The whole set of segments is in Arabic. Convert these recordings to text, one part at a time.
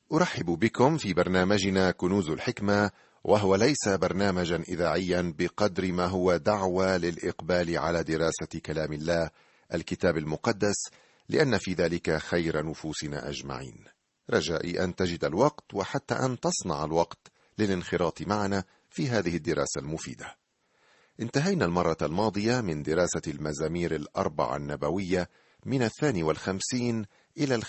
أرحب بكم في برنامجنا كنوز الحكمة، وهو ليس برنامجا إذاعيا بقدر ما هو دعوة للإقبال على دراسة كلام الله الكتاب المقدس، لأن في ذلك خير نفوسنا أجمعين. رجائي أن تجد الوقت وحتى أن تصنع الوقت للانخراط معنا في هذه الدراسة المفيدة. انتهينا المرة الماضية من دراسة المزامير الأربعة النبوية من 52 إلى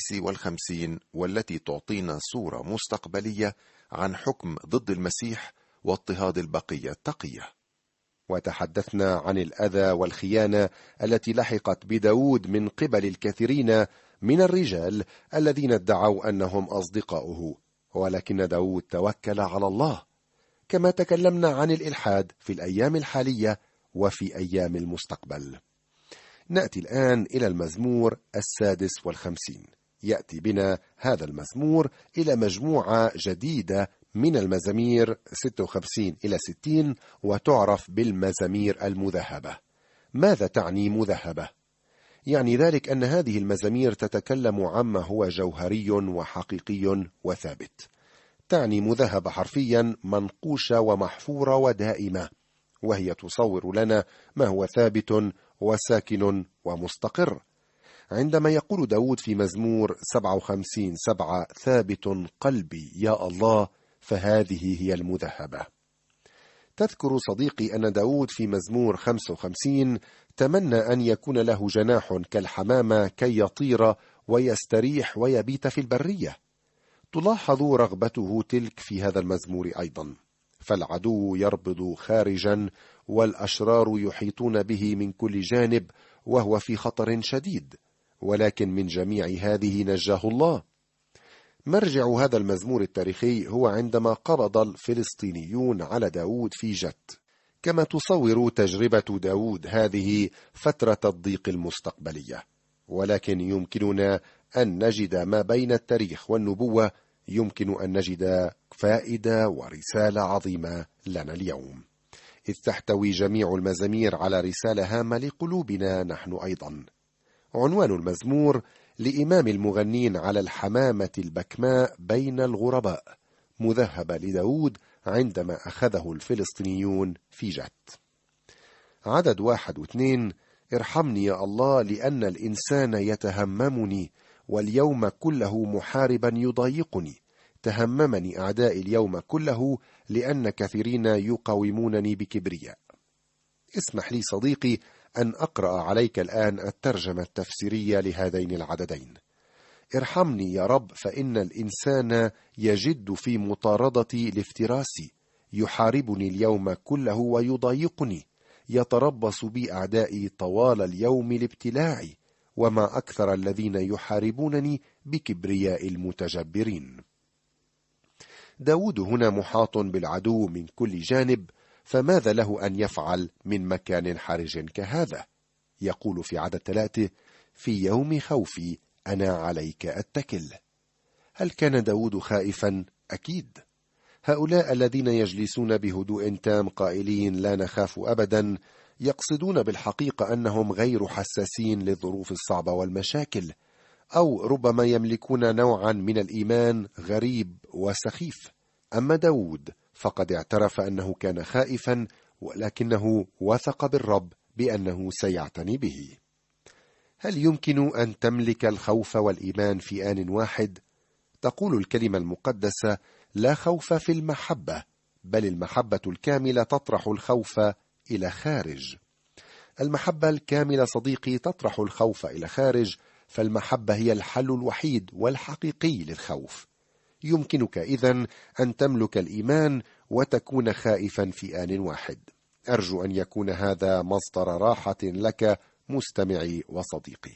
55، والتي تعطينا صورة مستقبلية عن حكم ضد المسيح واضطهاد البقية التقية. وتحدثنا عن الأذى والخيانة التي لحقت بداود من قبل الكثيرين من الرجال الذين ادعوا أنهم أصدقاؤه، ولكن داود توكل على الله. كما تكلمنا عن الإلحاد في الأيام الحالية وفي أيام المستقبل. نأتي الآن إلى المزمور 56. يأتي بنا هذا المزمور إلى مجموعة جديدة من المزامير 56 إلى 60، وتعرف بالمزامير المذهبة. ماذا تعني مذهبة؟ يعني ذلك أن هذه المزامير تتكلم عما هو جوهري وحقيقي وثابت. تعني مذهبة حرفيا منقوشة ومحفورة ودائمة، وهي تصور لنا ما هو ثابت وساكن ومستقر. عندما يقول داود في مزمور 57:7 ثابت قلبي يا الله، فهذه هي المذهبة. تذكر صديقي أن داود في مزمور 55 تمنى أن يكون له جناح كالحمامة كي يطير ويستريح ويبيت في البرية. تلاحظ رغبته تلك في هذا المزمور أيضا، فالعدو يربض خارجا والأشرار يحيطون به من كل جانب، وهو في خطر شديد، ولكن من جميع هذه نجاه الله. مرجع هذا المزمور التاريخي هو عندما قبض الفلسطينيون على داود في جت. كما تصور تجربة داود هذه فترة الضيق المستقبلية، ولكن يمكننا أن نجد ما بين التاريخ والنبوة، يمكن أن نجد فائدة ورسالة عظيمة لنا اليوم، إذ تحتوي جميع المزامير على رسالة هامة لقلوبنا نحن أيضا. عنوان المزمور: لإمام المغنين على الحمامة البكماء بين الغرباء، مذهبة لداود عندما أخذه الفلسطينيون في جت. عدد 1 و2: ارحمني يا الله لأن الإنسان يتهممني، واليوم كله محاربا يضايقني. تهممني أعدائي اليوم كله، لأن كثيرين يقاومونني بكبرياء. اسمح لي صديقي أن أقرأ عليك الآن الترجمة التفسيرية لهذين العددين. ارحمني يا رب، فإن الإنسان يجد في مطاردتي لافتراسي، يحاربني اليوم كله ويضايقني، يتربص بي أعدائي طوال اليوم لابتلاعي، وما أكثر الذين يحاربونني بكبرياء المتجبرين. داود هنا محاط بالعدو من كل جانب، فماذا له أن يفعل من مكان حرج كهذا؟ يقول في عدد 3: في يوم خوفي أنا عليك أتكل. هل كان داود خائفا؟ أكيد. هؤلاء الذين يجلسون بهدوء تام قائلين لا نخاف أبدا، يقصدون بالحقيقة أنهم غير حساسين للظروف الصعبة والمشاكل، أو ربما يملكون نوعا من الإيمان غريب وسخيف. أما داود فقد اعترف أنه كان خائفا، ولكنه وثق بالرب بأنه سيعتني به. هل يمكن أن تملك الخوف والإيمان في آن واحد؟ تقول الكلمة المقدسة: لا خوف في المحبة، بل المحبة الكاملة تطرح الخوف إلى خارج. المحبة الكاملة صديقي تطرح الخوف إلى خارج، فالمحبة هي الحل الوحيد والحقيقي للخوف. يمكنك إذن أن تملك الإيمان وتكون خائفا في آن واحد. أرجو أن يكون هذا مصدر راحة لك مستمعي وصديقي.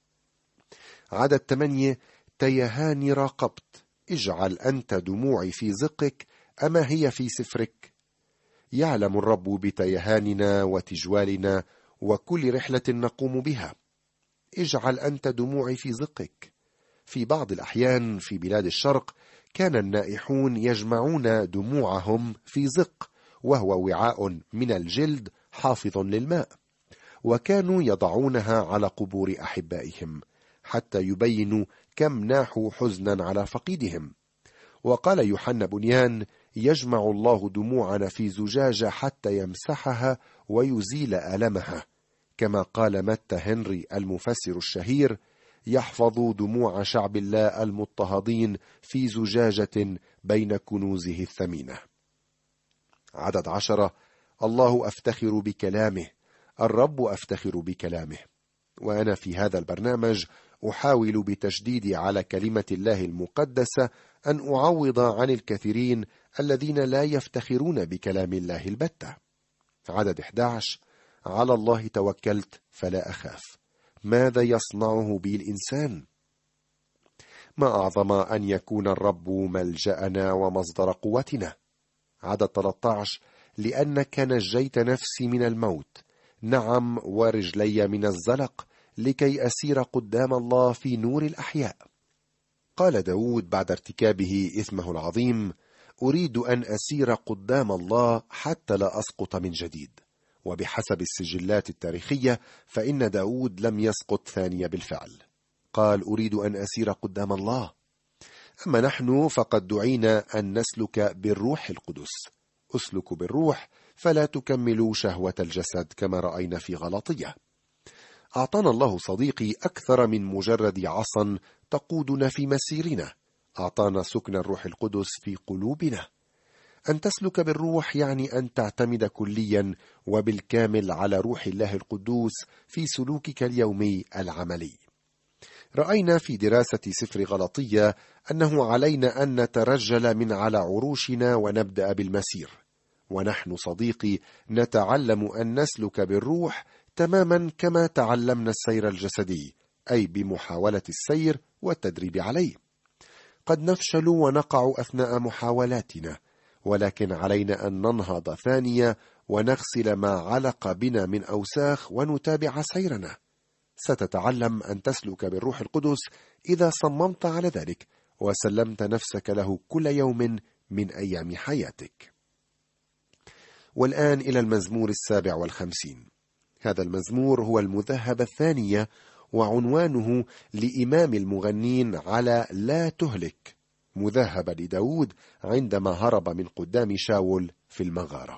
عدد 8: تيهاني راقبت، اجعل أنت دموعي في زقك، أما هي في سفرك؟ يعلم الرب بتيهاننا وتجوالنا وكل رحلة نقوم بها. اجعل أنت دموعي في زقك. في بعض الأحيان في بلاد الشرق كان النائحون يجمعون دموعهم في زق، وهو وعاء من الجلد حافظ للماء، وكانوا يضعونها على قبور أحبائهم حتى يبينوا كم ناحوا حزنا على فقيدهم. وقال يوحنا بنيان: يجمع الله دموعنا في زجاجة حتى يمسحها ويزيل ألمها. كما قال متى هنري المفسر الشهير: يحفظ دموع شعب الله المضطهدين في زجاجة بين كنوزه الثمينة. عدد 10: الله أفتخر بكلامه، الرب أفتخر بكلامه. وأنا في هذا البرنامج أحاول بتشديدي على كلمة الله المقدسة أن أعوض عن الكثيرين الذين لا يفتخرون بكلام الله البتة. عدد 11: على الله توكلت فلا أخاف، ماذا يصنعه بي الإنسان؟ ما أعظم أن يكون الرب ملجأنا ومصدر قوتنا. عدد 13: لأنك نجيت نفسي من الموت، نعم ورجلي من الزلق، لكي أسير قدام الله في نور الأحياء. قال داود بعد ارتكابه إثمه العظيم: أريد أن أسير قدام الله حتى لا أسقط من جديد. وبحسب السجلات التاريخية فإن داود لم يسقط ثانية بالفعل. قال: أريد أن أسير قدام الله. أما نحن فقد دعينا أن نسلك بالروح القدس. أسلك بالروح فلا تكملوا شهوة الجسد، كما رأينا في غلاطية. أعطانا الله صديقي أكثر من مجرد عصا تقودنا في مسيرنا، أعطانا سكن الروح القدس في قلوبنا. أن تسلك بالروح يعني أن تعتمد كليا وبالكامل على روح الله القدوس في سلوكك اليومي العملي. رأينا في دراسة سفر غلاطية أنه علينا أن نترجل من على عروشنا ونبدأ بالمسير. ونحن صديقي نتعلم أن نسلك بالروح تماما كما تعلمنا السير الجسدي، أي بمحاولة السير والتدريب عليه. قد نفشل ونقع أثناء محاولاتنا، ولكن علينا أن ننهض ثانية ونغسل ما علق بنا من أوساخ ونتابع سيرنا. ستتعلم أن تسلك بالروح القدس إذا صممت على ذلك وسلمت نفسك له كل يوم من أيام حياتك. والآن إلى المزمور 57. هذا المزمور هو المذهبة الثانية، وعنوانه لإمام المغنين على لا تهلك، مذهبة لداود عندما هرب من قدام شاول في المغارة.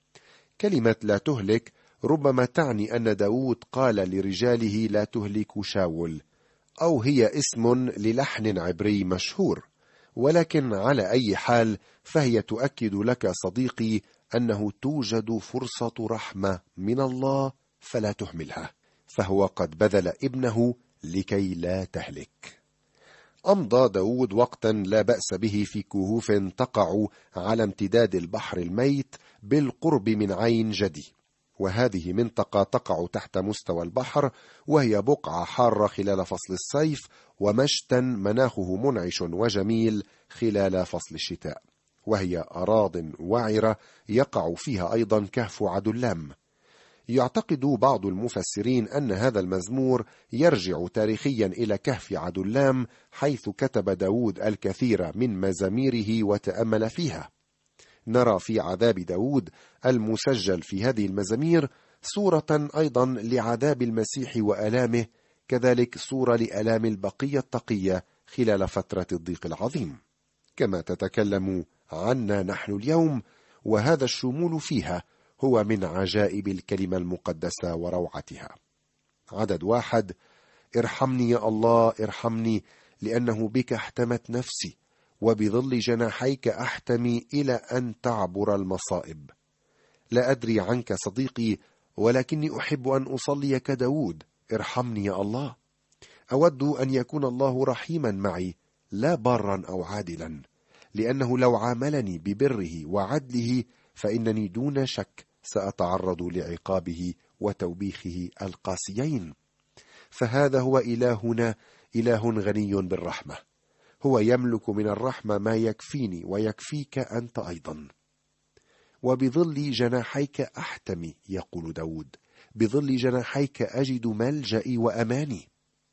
كلمة لا تهلك ربما تعني أن داود قال لرجاله لا تهلكوا شاول، أو هي اسم للحن عبري مشهور، ولكن على أي حال فهي تؤكد لك صديقي أنه توجد فرصة رحمة من الله فلا تهملها، فهو قد بذل ابنه لكي لا تهلك. أمضى داود وقتا لا بأس به في كهوف تقع على امتداد البحر الميت بالقرب من عين جدي، وهذه منطقة تقع تحت مستوى البحر، وهي بقعة حارة خلال فصل الصيف، ومشتى مناخه منعش وجميل خلال فصل الشتاء، وهي أراض وعرة يقع فيها أيضا كهف عدلام. يعتقد بعض المفسرين أن هذا المزمور يرجع تاريخيا إلى كهف عدلام، حيث كتب داود الكثير من مزاميره وتأمل فيها. نرى في عذاب داود المسجل في هذه المزامير صورة أيضا لعذاب المسيح وآلامه، كذلك صورة لآلام البقية التقية خلال فترة الضيق العظيم، كما تتكلم عنا نحن اليوم، وهذا الشمول فيها هو من عجائب الكلمة المقدسة وروعتها. عدد 1: ارحمني يا الله ارحمني، لأنه بك احتمت نفسي، وبظل جناحيك أحتمي إلى أن تعبر المصائب. لا أدري عنك صديقي، ولكني أحب أن أصلي كداود: ارحمني يا الله. أود أن يكون الله رحيما معي، لا بارا أو عادلا، لأنه لو عاملني ببره وعدله فإنني دون شك سأتعرض لعقابه وتوبيخه القاسيين. فهذا هو إلهنا، إله غني بالرحمة، هو يملك من الرحمة ما يكفيني ويكفيك أنت أيضا. وبظل جناحيك أحتمي، يقول داود، بظل جناحيك أجد ملجئي وأماني.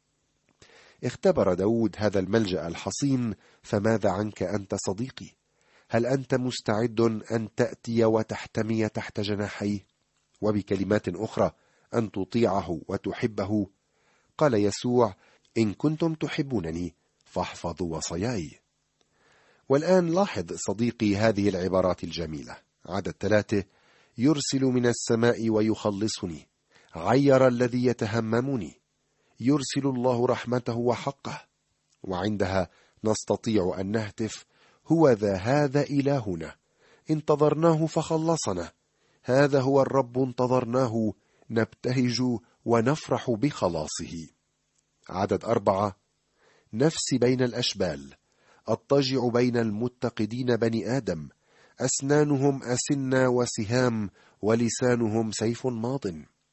اختبر داود هذا الملجأ الحصين، فماذا عنك أنت صديقي؟ هل أنت مستعد أن تأتي وتحتمي تحت جناحيه؟ وبكلمات أخرى أن تطيعه وتحبه. قال يسوع: إن كنتم تحبونني فاحفظوا وصاياي. والآن لاحظ صديقي هذه العبارات الجميلة. عدد 3: يرسل من السماء ويخلصني، عير الذي يتهممني، يرسل الله رحمته وحقه. وعندها نستطيع أن نهتف: هو هذا إلهنا، انتظرناه فخلصنا، هذا هو الرب انتظرناه، نبتهج ونفرح بخلاصه. عدد 4: نفسي بين الأشبال، أضطجع بين المتقدين بني آدم، أسنانهم أسنة وسهام، ولسانهم سيف ماض.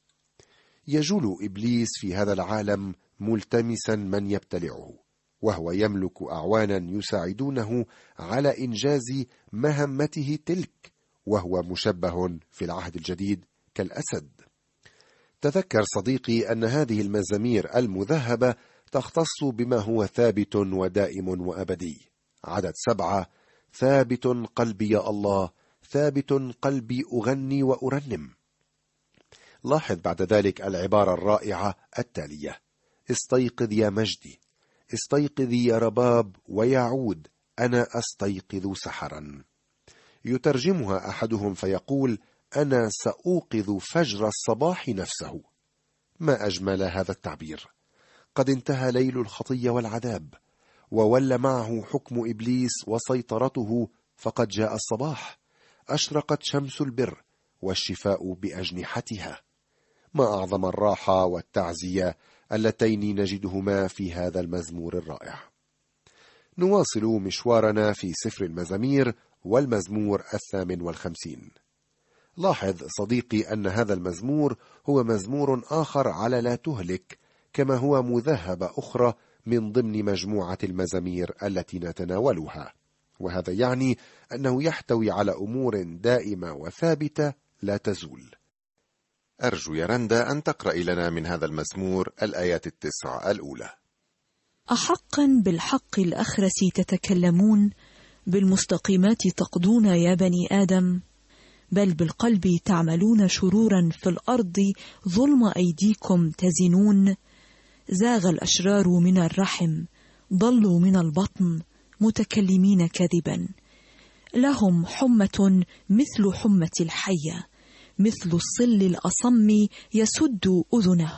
يجول إبليس في هذا العالم ملتمسا من يبتلعه، وهو يملك أعوانا يساعدونه على إنجاز مهمته تلك، وهو مشبه في العهد الجديد كالأسد. تذكر صديقي أن هذه المزامير المذهبة تختص بما هو ثابت ودائم وأبدي. عدد 7: ثابت قلبي يا الله، ثابت قلبي أغني وأرنم. لاحظ بعد ذلك العبارة الرائعة التالية: استيقظ يا مجدي، استيقظي يا رباب ويعود، أنا أستيقظ سحرا. يترجمها أحدهم فيقول: أنا سأوقظ فجر الصباح نفسه. ما أجمل هذا التعبير! قد انتهى ليل الخطية والعذاب، وولى معه حكم إبليس وسيطرته، فقد جاء الصباح، أشرقت شمس البر والشفاء بأجنحتها. ما أعظم الراحة والتعزية اللتين نجدهما في هذا المزمور الرائع. نواصل مشوارنا في سفر المزامير والمزمور 58. لاحظ صديقي أن هذا المزمور هو مزمور آخر على لا تهلك، كما هو مذهبة أخرى من ضمن مجموعة المزامير التي نتناولها، وهذا يعني أنه يحتوي على أمور دائمة وثابتة لا تزول. أرجو يا رندا أن تقرأ لنا من هذا المزمور الآيات 9 الأولى. أحقا بالحق الأخرس تتكلمون، بالمستقيمات تقضون يا بني آدم، بل بالقلب تعملون شرورا في الأرض، ظلم أيديكم تزنون. زاغ الأشرار من الرحم، ضلوا من البطن، متكلمين كذبا. لهم حمة مثل حمة الحية، مثل الصل الأصم يسد أذنه.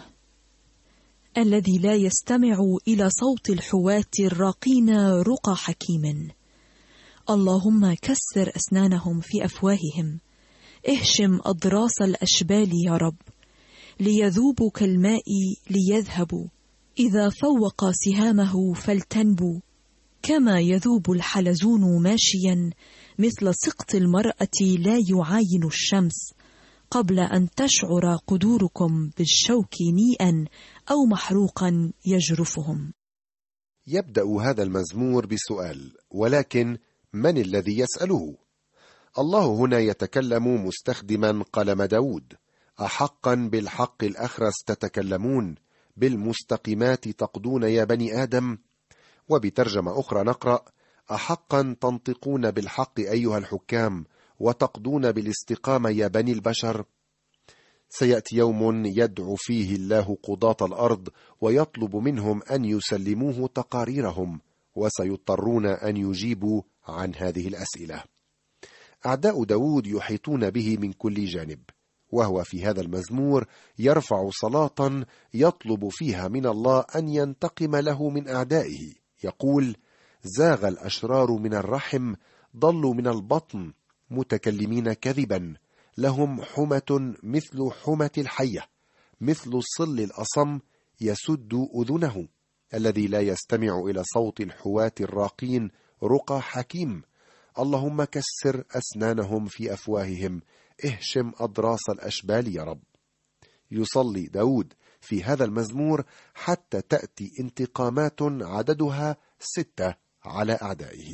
الذي لا يستمع إلى صوت الحواة الراقين رقى حكيم. اللهم كسر أسنانهم في أفواههم، اهشم أضراس الأشبال يا رب، ليذوبوا كالماء ليذهبوا، إذا فوق سهامه فلتنبوا. كما يذوب الحلزون ماشيا، مثل سقط المرأة لا يعاين الشمس، قبل أن تشعر قدوركم بالشوك نيئا أو محروقا يجرفهم. يبدأ هذا المزمور بسؤال، ولكن من الذي يسأله؟ الله هنا يتكلم مستخدما قلم داود. أحقا بالحق الأخرس تتكلمون، بالمستقيمات تقضون يا بني آدم. وبترجمة أخرى نقرأ: أحقا تنطقون بالحق أيها الحكام، وتقضون بالاستقامة يا بني البشر. سيأتي يوم يدعو فيه الله قضاة الأرض ويطلب منهم أن يسلموه تقاريرهم، وسيضطرون أن يجيبوا عن هذه الأسئلة. أعداء داود يحيطون به من كل جانب، وهو في هذا المزمور يرفع صلاة يطلب فيها من الله أن ينتقم له من أعدائه. يقول: زاغ الأشرار من الرحم، ضلوا من البطن، متكلمين كذبا، لهم حمة مثل حمة الحية، مثل الصل الأصم يسد أذنه. الذي لا يستمع إلى صوت الحواة الراقين رقى حكيم. اللهم كسر أسنانهم في أفواههم، اهشم أضراس الأشبال يا رب. يصلي داود في هذا المزمور حتى تأتي انتقامات عددها 6 على أعدائه.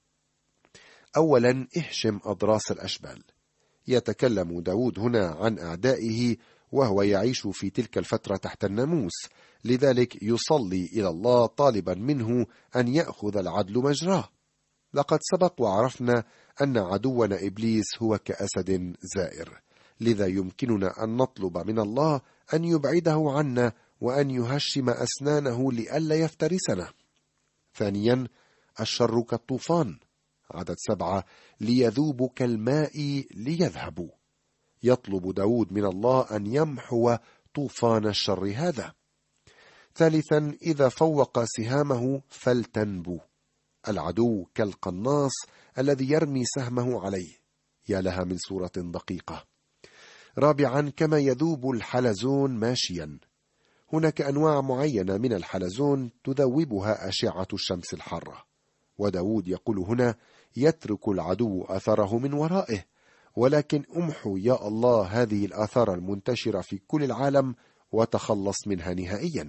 أولا، اهشم أضراس الأشبال. يتكلم داود هنا عن أعدائه، وهو يعيش في تلك الفترة تحت الناموس، لذلك يصلي إلى الله طالبا منه أن يأخذ العدل مجراه. لقد سبق وعرفنا أن عدونا إبليس هو كأسد زائر، لذا يمكننا أن نطلب من الله أن يبعده عنا وأن يهشم أسنانه لئلا يفترسنا. ثانيا الشر كالطوفان. عدد 7 ليذوبوا كالماء ليذهبوا. يطلب داود من الله أن يمحو طوفان الشر هذا. ثالثا إذا فوق سهامه فلتنبو. العدو كالقناص الذي يرمي سهمه عليه. يا لها من صورة دقيقة. رابعا كما يذوب الحلزون ماشيا. هناك أنواع معينة من الحلزون تذوبها أشعة الشمس الحارة، وداود يقول هنا يترك العدو أثره من ورائه، ولكن امحو يا الله هذه الآثار المنتشرة في كل العالم وتخلص منها نهائيا.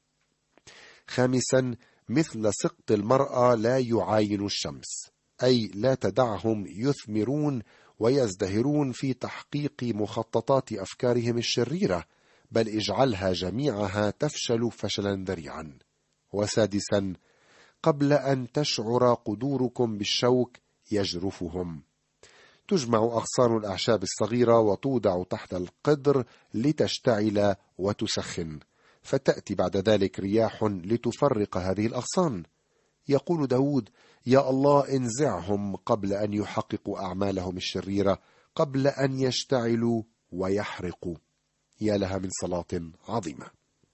خامسا مثل سقط المرأة لا يعاين الشمس، أي لا تدعهم يثمرون ويزدهرون في تحقيق مخططات أفكارهم الشريرة، بل اجعلها جميعها تفشل فشلا ذريعا. وسادسا قبل أن تشعر قدوركم بالشوك يجرفهم. تجمع أغصان الأعشاب الصغيرة وتوضع تحت القدر لتشتعل وتسخن، فتأتي بعد ذلك رياح لتفرق هذه الأغصان. يقول داود يا الله انزعهم قبل أن يحققوا أعمالهم الشريرة، قبل أن يشتعلوا ويحرقوا. يا لها من صلاة عظيمة.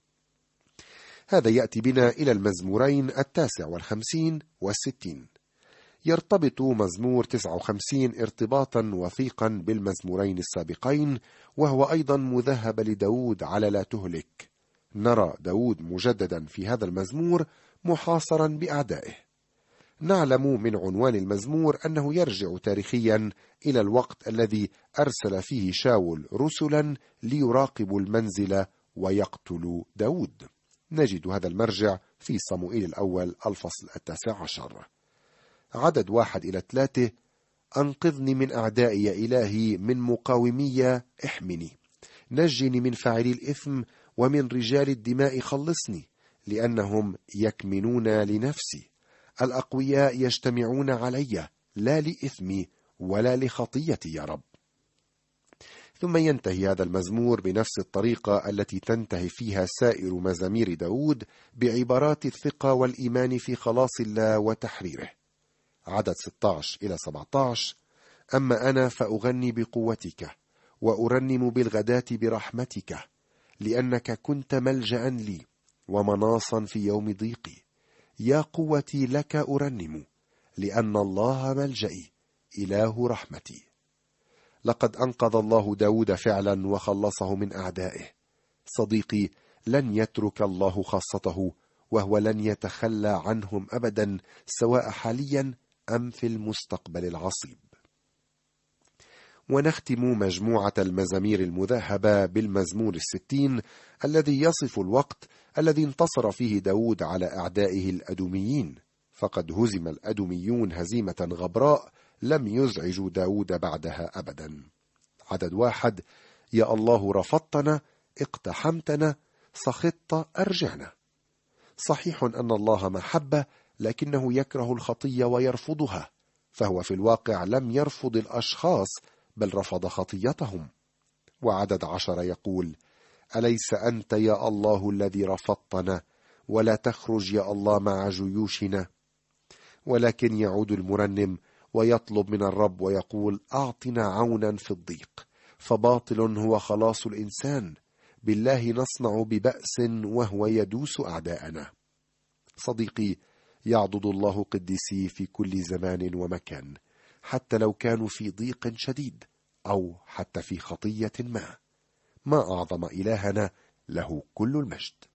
هذا يأتي بنا إلى المزمورين 59 و60. يرتبط مزمور 59 ارتباطا وثيقا بالمزمورين السابقين، وهو أيضا مذهب لداود على لا تهلك. نرى داود مجددا في هذا المزمور محاصرا بأعدائه. نعلم من عنوان المزمور أنه يرجع تاريخيا إلى الوقت الذي أرسل فيه شاول رسلا ليراقبوا المنزل ويقتلوا داود. نجد هذا المرجع في صموئيل الأول الفصل 19. عدد 1-3 أنقذني من أعدائي يا إلهي، من مقاومي احمني، نجني من فاعلي الإثم ومن رجال الدماء خلصني، لأنهم يكمنون لنفسي. الأقوياء يجتمعون علي، لا لإثمي ولا لخطيتي يا رب. ثم ينتهي هذا المزمور بنفس الطريقة التي تنتهي فيها سائر مزامير داود، بعبارات الثقة والإيمان في خلاص الله وتحريره. عدد 16-17 أما أنا فأغني بقوتك وأرنم بالغداة برحمتك، لأنك كنت ملجأ لي ومناصا في يوم ضيقي. يا قوتي لك أرنم، لأن الله ملجئي إله رحمتي. لقد أنقذ الله داود فعلا وخلصه من أعدائه. صديقي، لن يترك الله خاصته، وهو لن يتخلى عنهم أبدا، سواء حاليا أم في المستقبل العصيب. ونختم مجموعة المزامير المذهبة بالمزمور 60 الذي يصف الوقت الذي انتصر فيه داود على أعدائه الأدوميين، فقد هزم الأدوميون هزيمة غبراء لم يزعجوا داود بعدها أبدا. عدد 1 يا الله رفضتنا، اقتحمتنا، سخطت، أرجعنا. صحيح أن الله محبة، لكنه يكره الخطية ويرفضها، فهو في الواقع لم يرفض الأشخاص بل رفض خطيتهم. وعدد 10 يقول أليس أنت يا الله الذي رفضتنا، ولا تخرج يا الله مع جيوشنا. ولكن يعود المرنم ويطلب من الرب ويقول أعطنا عونا في الضيق، فباطل هو خلاص الإنسان، بالله نصنع ببأس وهو يدوس أعداءنا. صديقي، يعضد الله قديسي في كل زمان ومكان، حتى لو كانوا في ضيق شديد أو حتى في خطية ما أعظم إلهنا، له كل المجد.